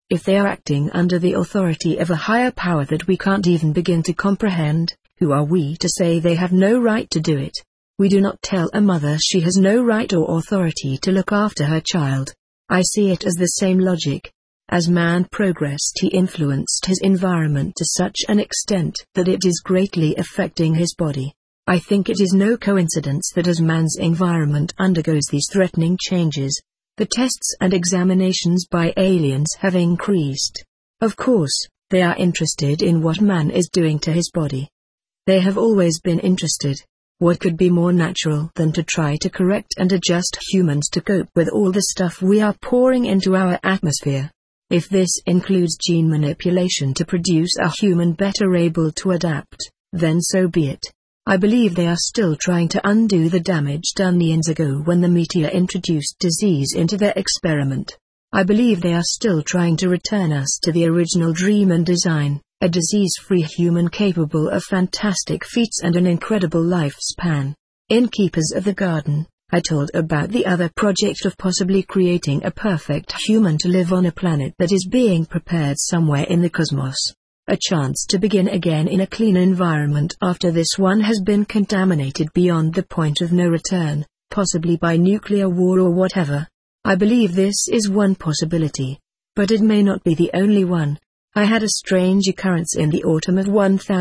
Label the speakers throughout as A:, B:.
A: If they are acting under the authority of a higher power that we can't even begin to comprehend, who are we to say they have no right to do it? We do not tell a mother she has no right or authority to look after her child. I see it as the same logic. As man progressed, he influenced his environment to such an extent that it is greatly affecting his body. I think it is no coincidence that as man's environment undergoes these threatening changes, the tests and examinations by aliens have increased. Of course, they are interested in what man is doing to his body. They have always been interested. What could be more natural than to try to correct and adjust humans to cope with all the stuff we are pouring into our atmosphere? If this includes gene manipulation to produce a human better able to adapt, then so be it. I believe they are still trying to undo the damage done eons ago when the meteor introduced disease into their experiment. I believe they are still trying to return us to the original dream and design, a disease-free human capable of fantastic feats and an incredible lifespan. In Keepers of the Garden, I told about the other project of possibly creating a perfect human to live on a planet that is being prepared somewhere in the cosmos. A chance to begin again in a clean environment after this one has been contaminated beyond the point of no return, possibly by nuclear war or whatever. I believe this is one possibility. But it may not be the only one. I had a strange occurrence in the autumn of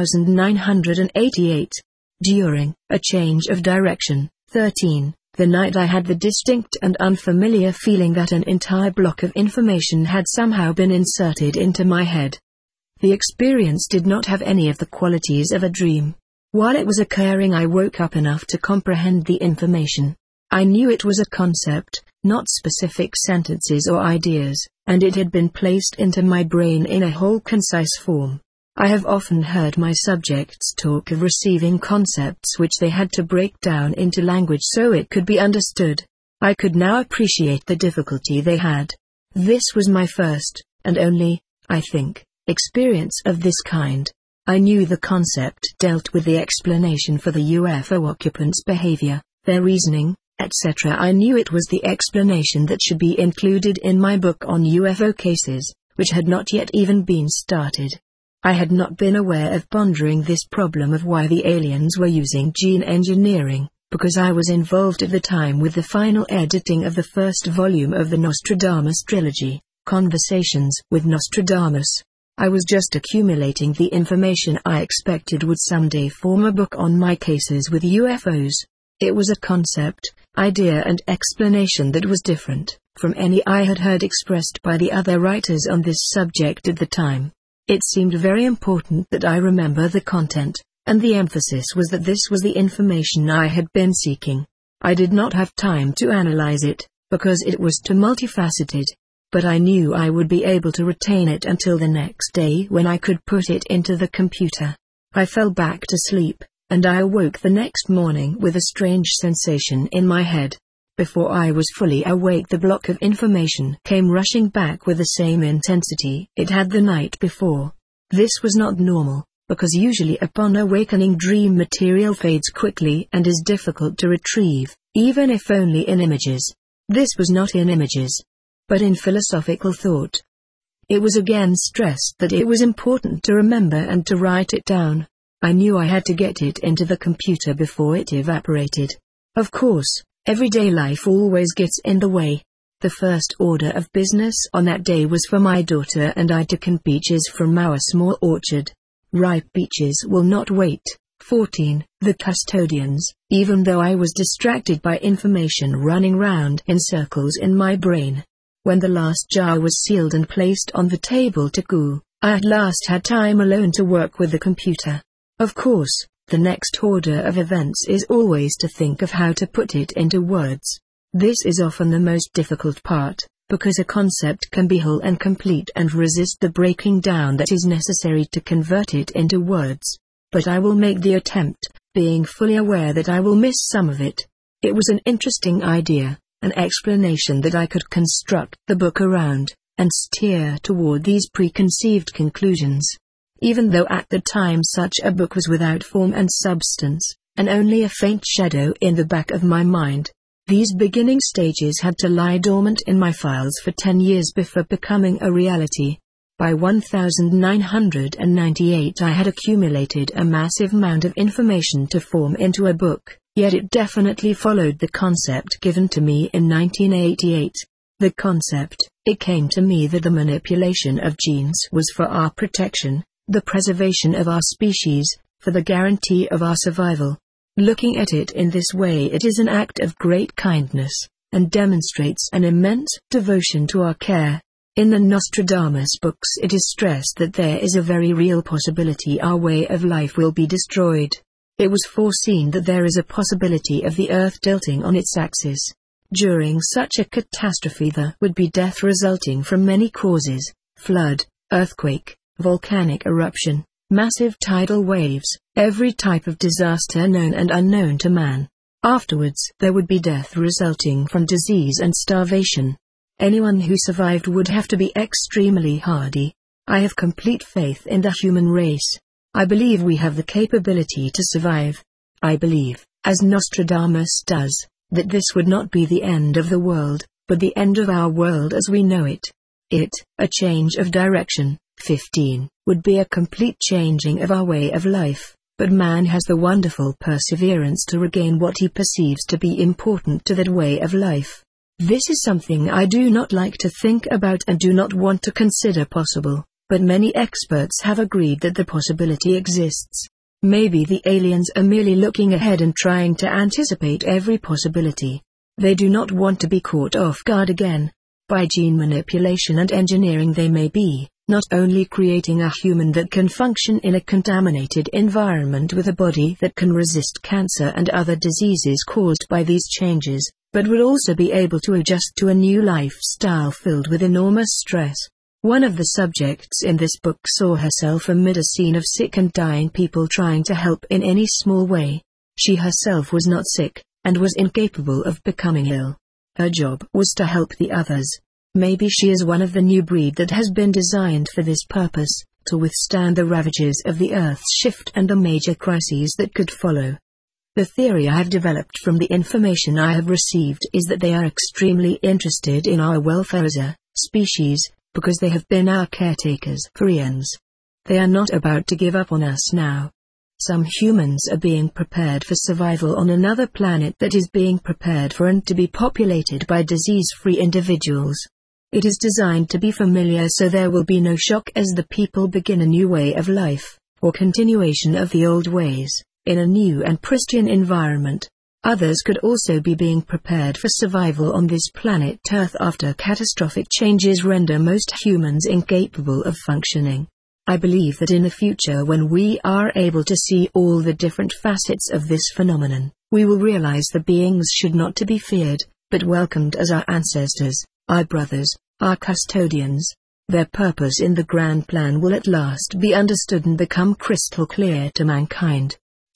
A: 1988. During a change of direction, 13, the night I had the distinct and unfamiliar feeling that an entire block of information had somehow been inserted into my head. The experience did not have any of the qualities of a dream. While it was occurring, I woke up enough to comprehend the information. I knew it was a concept, not specific sentences or ideas, and it had been placed into my brain in a whole concise form. I have often heard my subjects talk of receiving concepts which they had to break down into language so it could be understood. I could now appreciate the difficulty they had. This was my first, and only, I think, experience of this kind. I knew the concept dealt with the explanation for the UFO occupants' behavior, their reasoning, etc. I knew it was the explanation that should be included in my book on UFO cases, which had not yet even been started. I had not been aware of pondering this problem of why the aliens were using gene engineering, because I was involved at the time with the final editing of the first volume of the Nostradamus trilogy, Conversations with Nostradamus. I was just accumulating the information I expected would someday form a book on my cases with UFOs. It was a concept, idea and explanation that was different from any I had heard expressed by the other writers on this subject at the time. It seemed very important that I remember the content, and the emphasis was that this was the information I had been seeking. I did not have time to analyze it, because it was too multifaceted. But I knew I would be able to retain it until the next day when I could put it into the computer. I fell back to sleep, and I awoke the next morning with a strange sensation in my head. Before I was fully awake, the block of information came rushing back with the same intensity it had the night before. This was not normal, because usually upon awakening dream material fades quickly and is difficult to retrieve, even if only in images. This was not in images, but in philosophical thought. It was again stressed that it was important to remember and to write it down. I knew I had to get it into the computer before it evaporated. Of course, everyday life always gets in the way. The first order of business on that day was for my daughter and I to can peaches from our small orchard. Ripe peaches will not wait. 14. The custodians. Even though I was distracted by information running round in circles in my brain. When the last jar was sealed and placed on the table to cool, I at last had time alone to work with the computer. Of course, the next order of events is always to think of how to put it into words. This is often the most difficult part, because a concept can be whole and complete and resist the breaking down that is necessary to convert it into words. But I will make the attempt, being fully aware that I will miss some of it. It was an interesting idea, an explanation that I could construct the book around, and steer toward these preconceived conclusions. Even though at the time such a book was without form and substance, and only a faint shadow in the back of my mind. These beginning stages had to lie dormant in my files for 10 years before becoming a reality. By 1998 I had accumulated a massive amount of information to form into a book, yet it definitely followed the concept given to me in 1988. The concept, it came to me that the manipulation of genes was for our protection, the preservation of our species, for the guarantee of our survival. Looking at it in this way, it is an act of great kindness, and demonstrates an immense devotion to our care. In the Nostradamus books it is stressed that there is a very real possibility our way of life will be destroyed. It was foreseen that there is a possibility of the Earth tilting on its axis. During such a catastrophe there would be death resulting from many causes: flood, earthquake, volcanic eruption, massive tidal waves, every type of disaster known and unknown to man. Afterwards there would be death resulting from disease and starvation. Anyone who survived would have to be extremely hardy. I have complete faith in the human race. I believe we have the capability to survive. I believe, as Nostradamus does, that this would not be the end of the world, but the end of our world as we know it. A change of direction, 15, would be a complete changing of our way of life, but man has the wonderful perseverance to regain what he perceives to be important to that way of life. This is something I do not like to think about and do not want to consider possible, but many experts have agreed that the possibility exists. Maybe the aliens are merely looking ahead and trying to anticipate every possibility. They do not want to be caught off guard again. By gene manipulation and engineering they may be, not only creating a human that can function in a contaminated environment with a body that can resist cancer and other diseases caused by these changes, but would also be able to adjust to a new lifestyle filled with enormous stress. One of the subjects in this book saw herself amid a scene of sick and dying people trying to help in any small way. She herself was not sick, and was incapable of becoming ill. Her job was to help the others. Maybe she is one of the new breed that has been designed for this purpose, to withstand the ravages of the Earth's shift and the major crises that could follow. The theory I have developed from the information I have received is that they are extremely interested in our welfare as a species, because they have been our caretakers for eons. They are not about to give up on us now. Some humans are being prepared for survival on another planet that is being prepared for and to be populated by disease-free individuals. It is designed to be familiar so there will be no shock as the people begin a new way of life, or continuation of the old ways, in a new and pristine environment. Others could also be being prepared for survival on this planet Earth after catastrophic changes render most humans incapable of functioning. I believe that in the future when we are able to see all the different facets of this phenomenon, we will realize the beings should not to be feared, but welcomed as our ancestors, our brothers, our custodians. Their purpose in the grand plan will at last be understood and become crystal clear to mankind.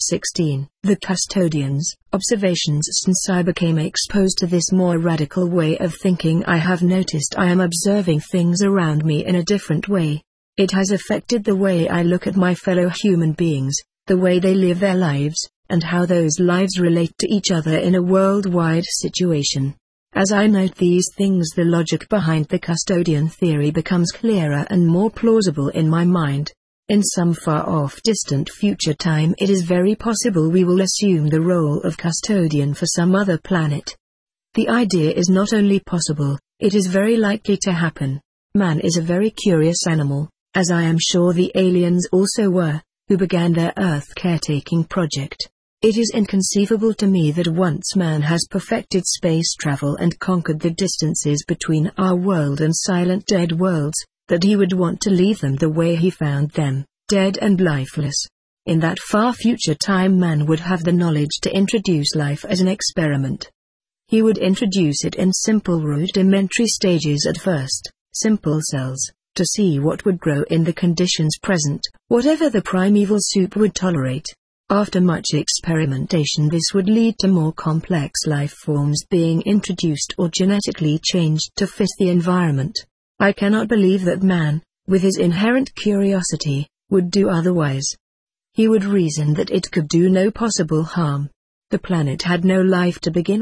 A: 16. The custodians. Observations. Since I became exposed to this more radical way of thinking, I have noticed I am observing things around me in a different way. It has affected the way I look at my fellow human beings, the way they live their lives, and how those lives relate to each other in a worldwide situation. As I note these things, the logic behind the custodian theory becomes clearer and more plausible in my mind. In some far-off distant future time it is very possible we will assume the role of custodian for some other planet. The idea is not only possible, it is very likely to happen. Man is a very curious animal, as I am sure the aliens also were, who began their Earth caretaking project. It is inconceivable to me that once man has perfected space travel and conquered the distances between our world and silent dead worlds, that he would want to leave them the way he found them, dead and lifeless. In that far future time man would have the knowledge to introduce life as an experiment. He would introduce it in simple rudimentary stages at first, simple cells, to see what would grow in the conditions present, whatever the primeval soup would tolerate. After much experimentation this would lead to more complex life forms being introduced or genetically changed to fit the environment. I cannot believe that man, with his inherent curiosity, would do otherwise. He would reason that it could do no possible harm. The planet had no life to begin with,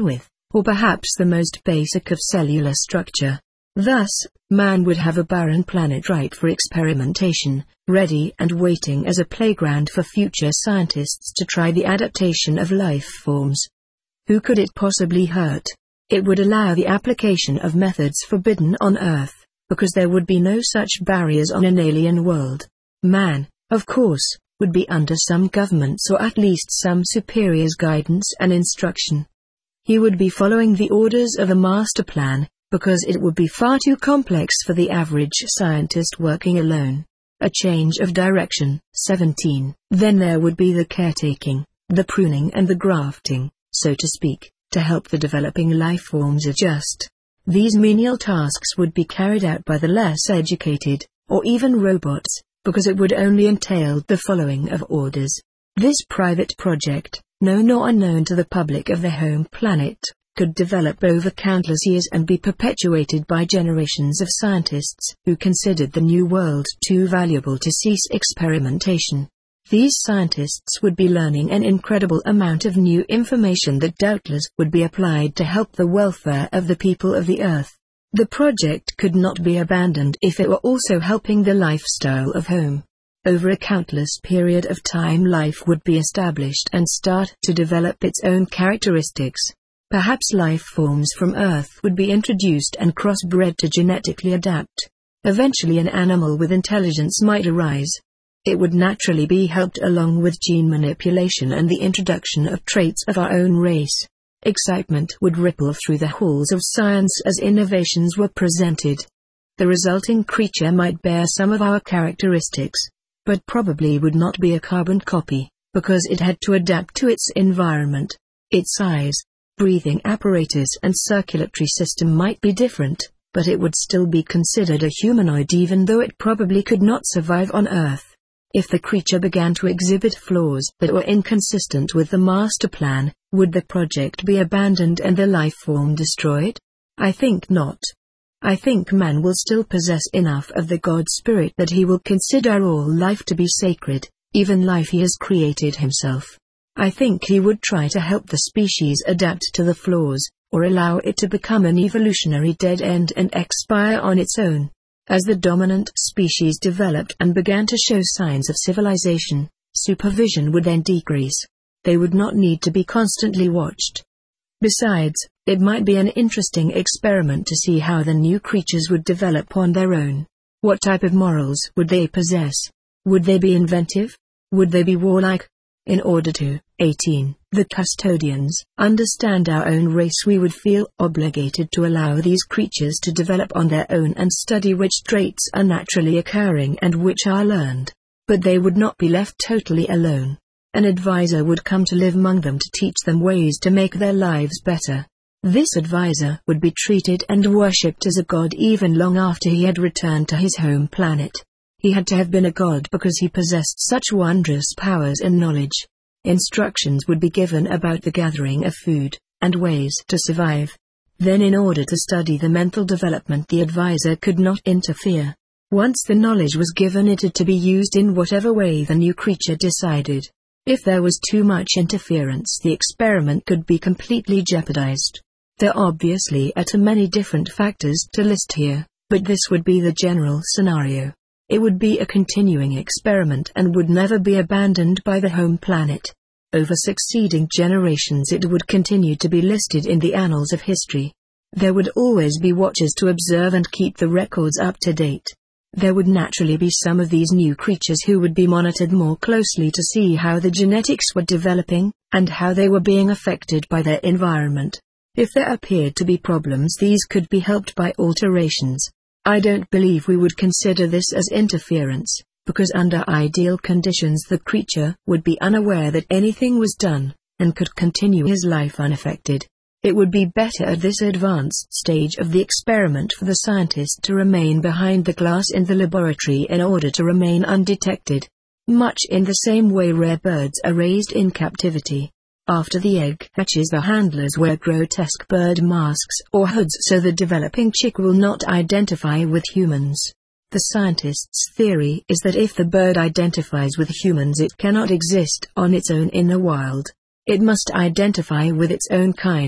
A: or perhaps the most basic of cellular structure. Thus, man would have a barren planet ripe for experimentation, ready and waiting as a playground for future scientists to try the adaptation of life forms. Who could it possibly hurt? It would allow the application of methods forbidden on Earth, because there would be no such barriers on an alien world. Man, of course, would be under some government's or at least some superior's guidance and instruction. He would be following the orders of a master plan, because it would be far too complex for the average scientist working alone. A change of direction. 17. Then there would be the caretaking, the pruning and the grafting, so to speak, to help the developing life forms adjust. These menial tasks would be carried out by the less educated, or even robots, because it would only entail the following of orders. This private project, known or unknown to the public of the home planet, could develop over countless years and be perpetuated by generations of scientists who considered the new world too valuable to cease experimentation. These scientists would be learning an incredible amount of new information that doubtless would be applied to help the welfare of the people of the Earth. The project could not be abandoned if it were also helping the lifestyle of home. Over a countless period of time, life would be established and start to develop its own characteristics. Perhaps life forms from Earth would be introduced and crossbred to genetically adapt. Eventually an animal with intelligence might arise. It would naturally be helped along with gene manipulation and the introduction of traits of our own race. Excitement would ripple through the halls of science as innovations were presented. The resulting creature might bear some of our characteristics, but probably would not be a carbon copy, because it had to adapt to its environment. Its size, breathing apparatus and circulatory system might be different, but it would still be considered a humanoid even though it probably could not survive on Earth. If the creature began to exhibit flaws that were inconsistent with the master plan, would the project be abandoned and the life form destroyed? I think not. I think man will still possess enough of the God spirit that he will consider all life to be sacred, even life he has created himself. I think he would try to help the species adapt to the flaws, or allow it to become an evolutionary dead end and expire on its own. As the dominant species developed and began to show signs of civilization, supervision would then decrease. They would not need to be constantly watched. Besides, it might be an interesting experiment to see how the new creatures would develop on their own. What type of morals would they possess? Would they be inventive? Would they be warlike? In order to, 18, the custodians, understand our own race, we would feel obligated to allow these creatures to develop on their own and study which traits are naturally occurring and which are learned. But they would not be left totally alone. An advisor would come to live among them to teach them ways to make their lives better. This advisor would be treated and worshipped as a god even long after he had returned to his home planet. He had to have been a god because he possessed such wondrous powers and knowledge. Instructions would be given about the gathering of food, and ways to survive. Then in order to study the mental development, the advisor could not interfere. Once the knowledge was given, it had to be used in whatever way the new creature decided. If there was too much interference, the experiment could be completely jeopardized. There obviously are too many different factors to list here, but this would be the general scenario. It would be a continuing experiment and would never be abandoned by the home planet. Over succeeding generations it would continue to be listed in the annals of history. There would always be watchers to observe and keep the records up to date. There would naturally be some of these new creatures who would be monitored more closely to see how the genetics were developing, and how they were being affected by their environment. If there appeared to be problems, these could be helped by alterations. I don't believe we would consider this as interference, because under ideal conditions the creature would be unaware that anything was done, and could continue his life unaffected. It would be better at this advanced stage of the experiment for the scientist to remain behind the glass in the laboratory in order to remain undetected. Much in the same way rare birds are raised in captivity. After the egg hatches, the handlers wear grotesque bird masks or hoods so the developing chick will not identify with humans. The scientist's theory is that if the bird identifies with humans, it cannot exist on its own in the wild. It must identify with its own kind.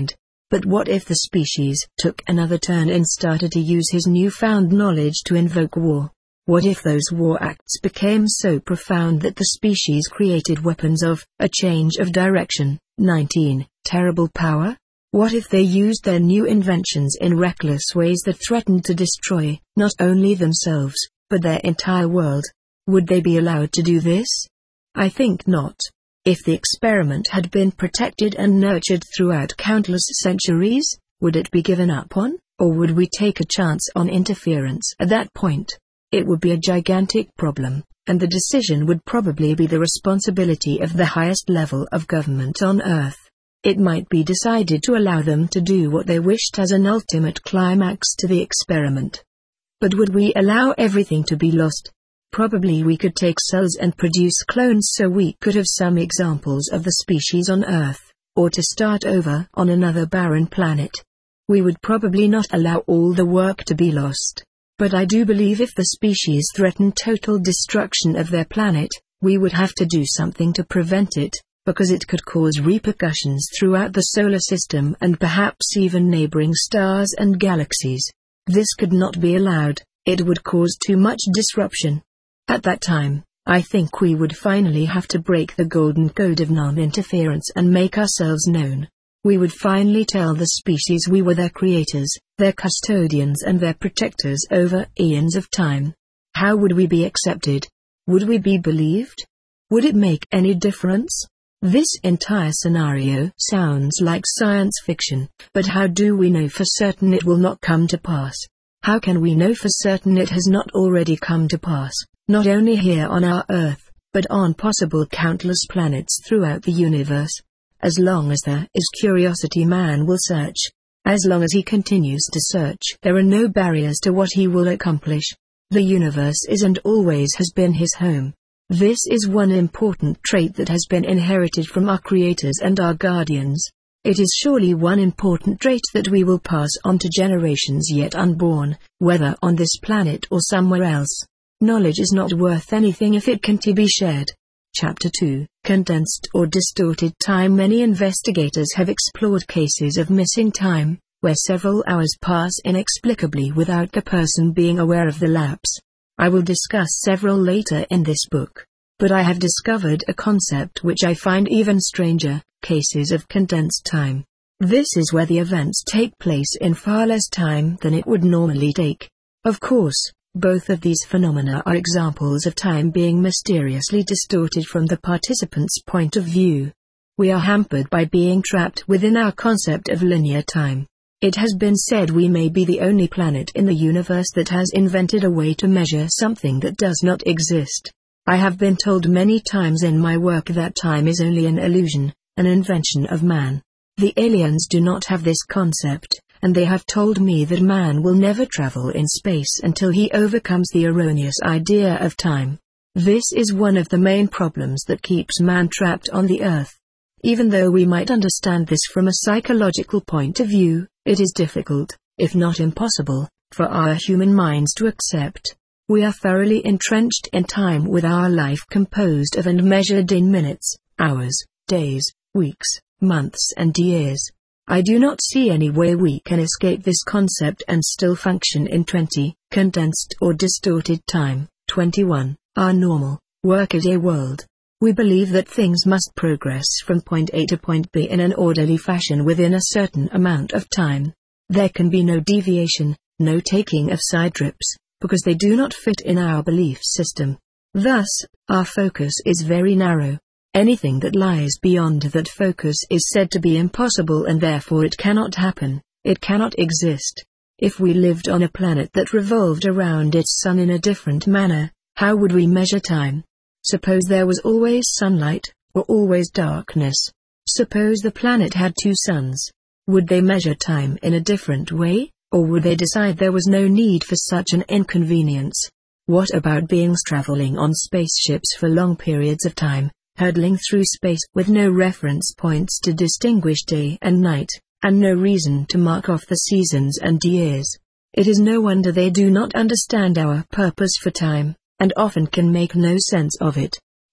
A: But what if the species took another turn and started to use his newfound knowledge to invoke war? What if those war acts became so profound that the species created weapons of a change of direction? 19. Terrible power? What if they used their new inventions in reckless ways that threatened to destroy not only themselves, but their entire world? Would they be allowed to do this? I think not. If the experiment had been protected and nurtured throughout countless centuries, would it be given up on, or would we take a chance on interference at that point? It would be a gigantic problem, and the decision would probably be the responsibility of the highest level of government on Earth. It might be decided to allow them to do what they wished as an ultimate climax to the experiment. But would we allow everything to be lost? Probably we could take cells and produce clones so we could have some examples of the species on Earth, or to start over on another barren planet. We would probably not allow all the work to be lost. But I do believe if the species threatened total destruction of their planet, we would have to do something to prevent it, because it could cause repercussions throughout the solar system and perhaps even neighboring stars and galaxies. This could not be allowed, it would cause too much disruption. At that time, I think we would finally have to break the golden code of non-interference and make ourselves known. We would finally tell the species we were their creators, their custodians and their protectors over eons of time. How would we be accepted? Would we be believed? Would it make any difference? This entire scenario sounds like science fiction, but how do we know for certain it will not come to pass? How can we know for certain it has not already come to pass, not only here on our Earth, but on possible countless planets throughout the universe? As long as there is curiosity, man will search. As long as he continues to search, there are no barriers to what he will accomplish. The universe is and always has been his home. This is one important trait that has been inherited from our creators and our guardians. It is surely one important trait that we will pass on to generations yet unborn, whether on this planet or somewhere else. Knowledge is not worth anything if it can't be shared. Chapter 2, Condensed or Distorted Time. Many investigators have explored cases of missing time, where several hours pass inexplicably without the person being aware of the lapse. I will discuss several later in this book. But I have discovered a concept which I find even stranger: cases of condensed time. This is where the events take place in far less time than it would normally take. Of course, both of these phenomena are examples of time being mysteriously distorted from the participant's point of view. We are hampered by being trapped within our concept of linear time. It has been said we may be the only planet in the universe that has invented a way to measure something that does not exist. I have been told many times in my work that time is only an illusion, an invention of man. The aliens do not have this concept, and they have told me that man will never travel in space until he overcomes the erroneous idea of time. This is one of the main problems that keeps man trapped on the Earth. Even though we might understand this from a psychological point of view, it is difficult, if not impossible, for our human minds to accept. We are thoroughly entrenched in time, with our life composed of and measured in minutes, hours, days, weeks, months and years. I do not see any way we can escape this concept and still function in condensed or distorted time. 21. Our normal, workaday world. We believe that things must progress from point A to point B in an orderly fashion within a certain amount of time. There can be no deviation, no taking of side trips, because they do not fit in our belief system. Thus, our focus is very narrow. Anything that lies beyond that focus is said to be impossible, and therefore it cannot happen, it cannot exist. If we lived on a planet that revolved around its sun in a different manner, how would we measure time? Suppose there was always sunlight, or always darkness. Suppose the planet had two suns. Would they measure time in a different way, or would they decide there was no need for such an inconvenience? What about beings traveling on spaceships for long periods of time, hurtling through space with no reference points to distinguish day and night, and no reason to mark off the seasons and years? It is no wonder they do not understand our purpose for time, and often can make no sense of it.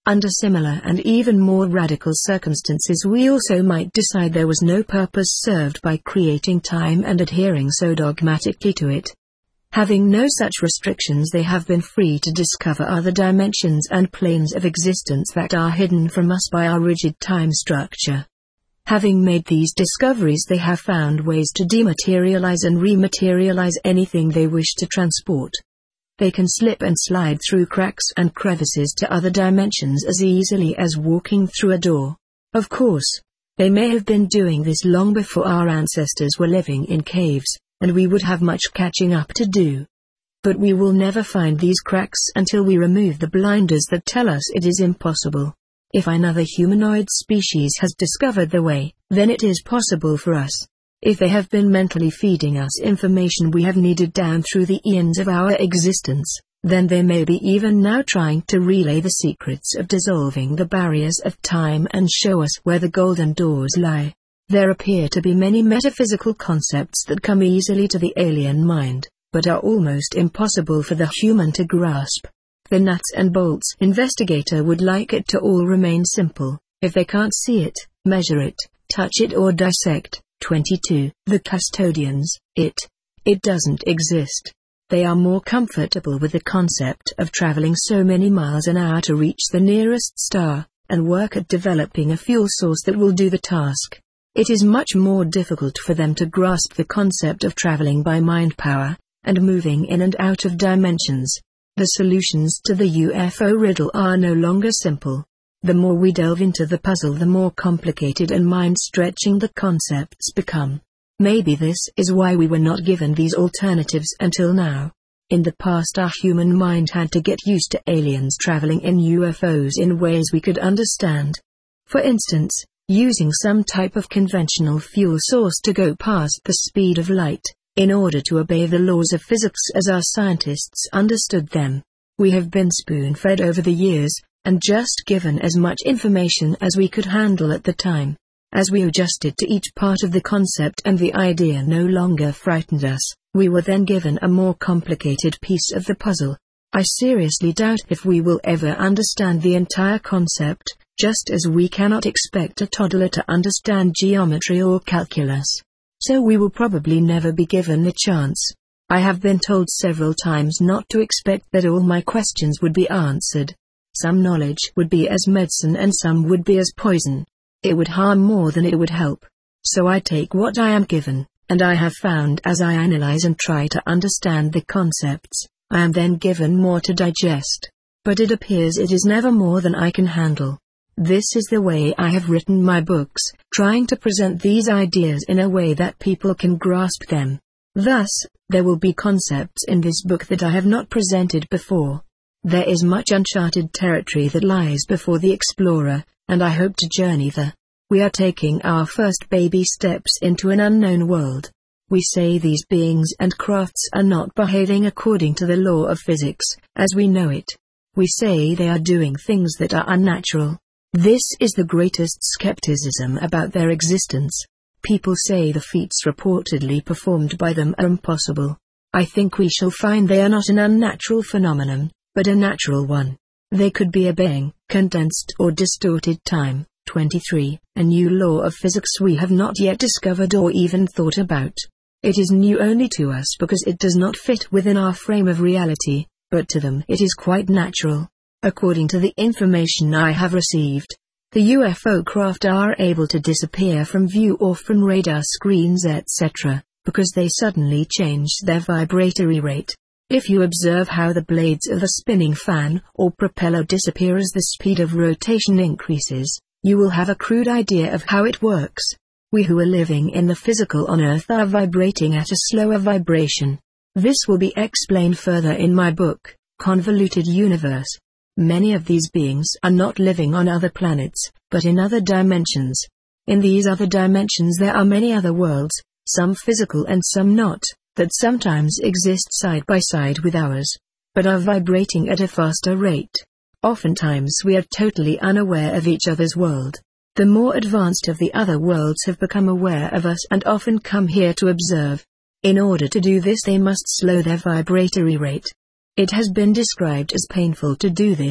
A: Under similar and even more radical circumstances, we also might decide there was no purpose served by creating time and adhering so dogmatically to it. Having no such restrictions, they have been free to discover other dimensions and planes of existence that are hidden from us by our rigid time structure. Having made these discoveries, they have found ways to dematerialize and rematerialize anything they wish to transport. They can slip and slide through cracks and crevices to other dimensions as easily as walking through a door. Of course, they may have been doing this long before our ancestors were living in caves, and we would have much catching up to do. But we will never find these cracks until we remove the blinders that tell us it is impossible. If another humanoid species has discovered the way, then it is possible for us. If they have been mentally feeding us information we have needed down through the eons of our existence, then they may be even now trying to relay the secrets of dissolving the barriers of time and show us where the golden doors lie. There appear to be many metaphysical concepts that come easily to the alien mind, but are almost impossible for the human to grasp. The nuts and bolts investigator would like it to all remain simple. If they can't see it, measure it, touch it or dissect. 22. The custodians, it doesn't exist. They are more comfortable with the concept of traveling so many miles an hour to reach the nearest star, and work at developing a fuel source that will do the task. It is much more difficult for them to grasp the concept of traveling by mind power, and moving in and out of dimensions. The solutions to the UFO riddle are no longer simple. The more we delve into the puzzle, the more complicated and mind-stretching the concepts become. Maybe this is why we were not given these alternatives until now. In the past, our human mind had to get used to aliens traveling in UFOs in ways we could understand. For instance, using some type of conventional fuel source to go past the speed of light, in order to obey the laws of physics as our scientists understood them. We have been spoon-fed over the years, and just given as much information as we could handle at the time. As we adjusted to each part of the concept and the idea no longer frightened us, we were then given a more complicated piece of the puzzle. I seriously doubt if we will ever understand the entire concept, just as we cannot expect a toddler to understand geometry or calculus. So we will probably never be given the chance. I have been told several times not to expect that all my questions would be answered. Some knowledge would be as medicine and some would be as poison. It would harm more than it would help. So I take what I am given, and I have found as I analyze and try to understand the concepts, I am then given more to digest. But it appears it is never more than I can handle. This is the way I have written my books, trying to present these ideas in a way that people can grasp them. Thus, there will be concepts in this book that I have not presented before. There is much uncharted territory that lies before the explorer, and I hope to journey there. We are taking our first baby steps into an unknown world. We say these beings and crafts are not behaving according to the law of physics, as we know it. We say they are doing things that are unnatural. This is the greatest skepticism about their existence. People say the feats reportedly performed by them are impossible. I think we shall find they are not an unnatural phenomenon, but a natural one. They could be obeying condensed or distorted time. 23. A new law of physics we have not yet discovered or even thought about. It is new only to us because it does not fit within our frame of reality, but to them it is quite natural. According to the information I have received, the UFO craft are able to disappear from view or from radar screens etc., because they suddenly change their vibratory rate. If you observe how the blades of a spinning fan or propeller disappear as the speed of rotation increases, you will have a crude idea of how it works. We who are living in the physical on Earth are vibrating at a slower vibration. This will be explained further in my book, Convoluted Universe. Many of these beings are not living on other planets, but in other dimensions. In these other dimensions there are many other worlds, some physical and some not, that sometimes exist side by side with ours, but are vibrating at a faster rate. Oftentimes we are totally unaware of each other's world. The more advanced of the other worlds have become aware of us and often come here to observe. In order to do this they must slow their vibratory rate. It has been described as painful to do this,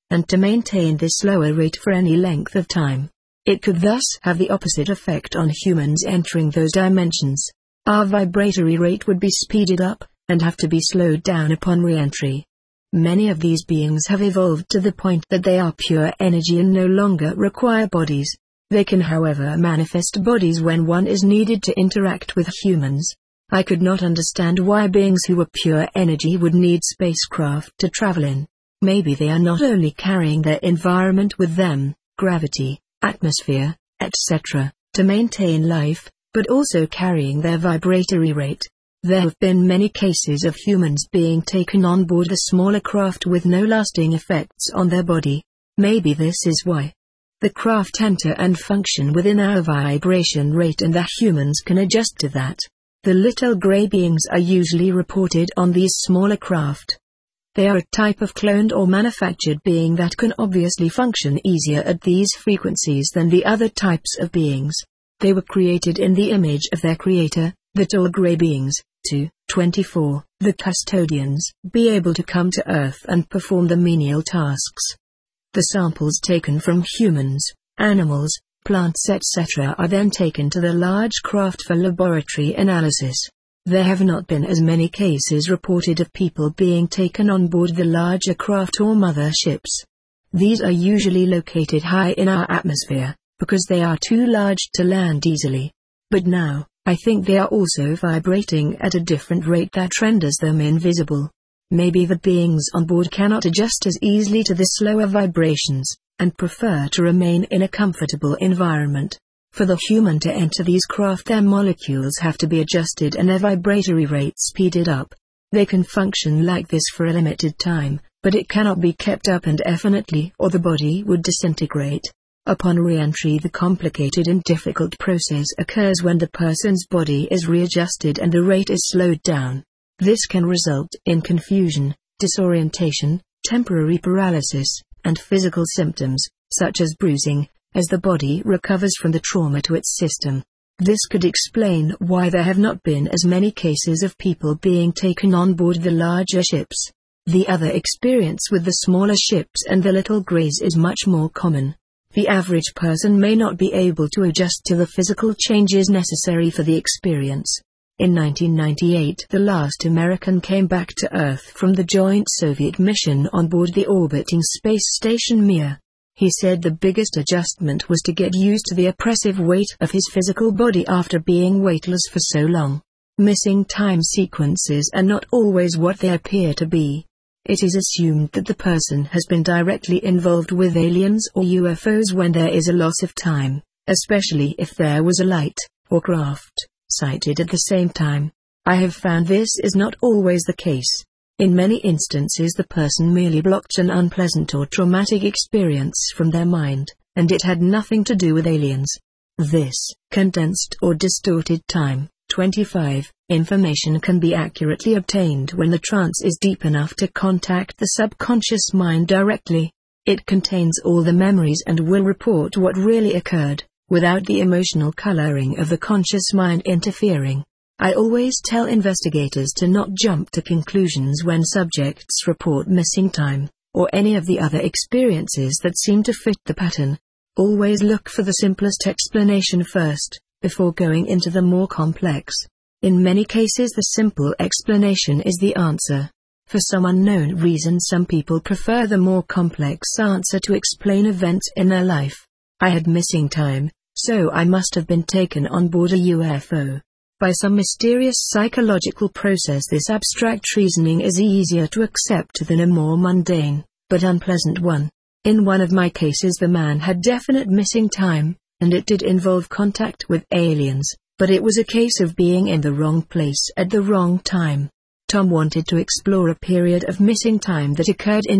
A: and to maintain this slower rate for any length of time. It could thus have the opposite effect on humans entering those dimensions. Our vibratory rate would be speeded up, and have to be slowed down upon re-entry. Many of these beings have evolved to the point that they are pure energy and no longer require bodies. They can however manifest bodies when one is needed to interact with humans. I could not understand why beings who were pure energy would need spacecraft to travel in. Maybe they are not only carrying their environment with them, gravity, atmosphere, etc., to maintain life, but also carrying their vibratory rate. There have been many cases of humans being taken on board the smaller craft with no lasting effects on their body. Maybe this is why. The craft enter and function within our vibration rate and the humans can adjust to that. The little grey beings are usually reported on these smaller craft. They are a type of cloned or manufactured being that can obviously function easier at these frequencies than the other types of beings. They were created in the image of their creator, the tall grey beings, to 24, the custodians, be able to come to Earth and perform the menial tasks. The samples taken from humans, animals, plants etc. are then taken to the large craft for laboratory analysis. There have not been as many cases reported of people being taken on board the larger craft or mother ships. These are usually located high in our atmosphere, because they are too large to land easily. But now, I think they are also vibrating at a different rate that renders them invisible. Maybe the beings on board cannot adjust as easily to the slower vibrations, and prefer to remain in a comfortable environment. For the human to enter these craft, their molecules have to be adjusted and their vibratory rate speeded up. They can function like this for a limited time, but it cannot be kept up indefinitely or the body would disintegrate. Upon re-entry, the complicated and difficult process occurs when the person's body is readjusted and the rate is slowed down. This can result in confusion, disorientation, temporary paralysis, and physical symptoms, such as bruising, as the body recovers from the trauma to its system. This could explain why there have not been as many cases of people being taken on board the larger ships. The other experience with the smaller ships and the little greys is much more common. The average person may not be able to adjust to the physical changes necessary for the experience. In 1998, the last American came back to Earth from the joint Soviet mission on board the orbiting space station Mir. He said the biggest adjustment was to get used to the oppressive weight of his physical body after being weightless for so long. Missing time sequences are not always what they appear to be. It is assumed that the person has been directly involved with aliens or UFOs when there is a loss of time, especially if there was a light, or craft, sighted at the same time. I have found this is not always the case. In many instances the person merely blocked an unpleasant or traumatic experience from their mind, and it had nothing to do with aliens. This, condensed or distorted time, 25, information can be accurately obtained when the trance is deep enough to contact the subconscious mind directly. It contains all the memories and will report what really occurred, without the emotional coloring of the conscious mind interfering. I always tell investigators to not jump to conclusions when subjects report missing time, or any of the other experiences that seem to fit the pattern. Always look for the simplest explanation first, before going into the more complex. In many cases the simple explanation is the answer. For some unknown reason some people prefer the more complex answer to explain events in their life. I had missing time, so I must have been taken on board a UFO. By some mysterious psychological process this abstract reasoning is easier to accept than a more mundane, but unpleasant one. In one of my cases the man had definite missing time, and it did involve contact with aliens, but it was a case of being in the wrong place at the wrong time. Tom wanted to explore a period of missing time that occurred in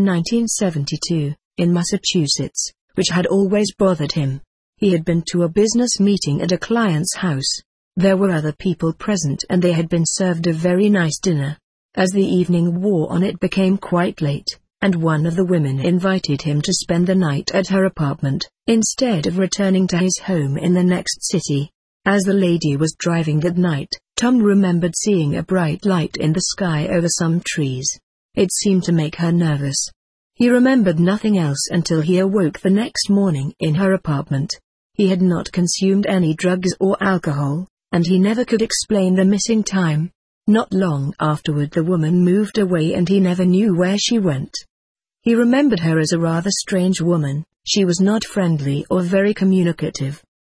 A: 1972, in Massachusetts, which had always bothered him. He had been to a business meeting at a client's house. There were other people present and they had been served a very nice dinner. As the evening wore on it became quite late, and one of the women invited him to spend the night at her apartment, instead of returning to his home in the next city. As the lady was driving that night, Tom remembered seeing a bright light in the sky over some trees. It seemed to make her nervous. He remembered nothing else until he awoke the next morning in her apartment. He had not consumed any drugs or alcohol, and he never could explain the missing time. Not long afterward the woman moved away and he never knew where she went. He remembered her as a rather strange woman. She was not friendly or very communicative.